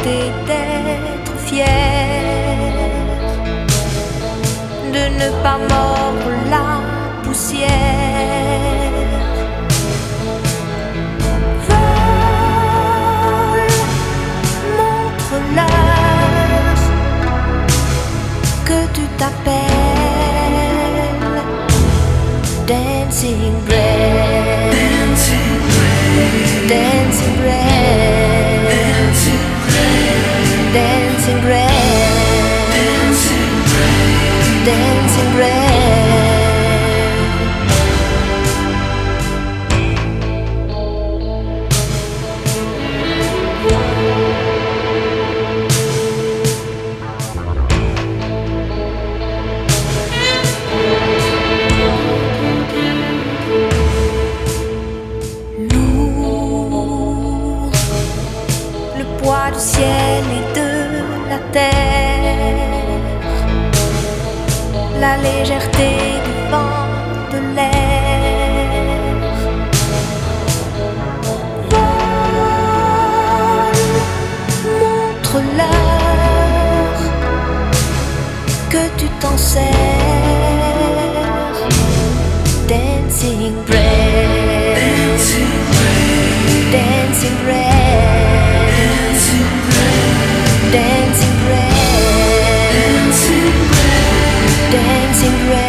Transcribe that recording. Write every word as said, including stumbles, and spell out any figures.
fierté d'être fier, de ne pas mordre la poussière. Vole, montre-leur que tu t'appelles Dancing Bread, Dancing Bread, Dancing Bread, Dancing Bread, Dancing Bread, Dancing Bread. Poids du ciel et de la terre, la légèreté du vent, de l'air. Vole, montre-leur que tu t'en sers. Dancing Bread, Dancing Bread, Dancing Bread, Dancing Bread, Dancing Bread, Dancing Bread.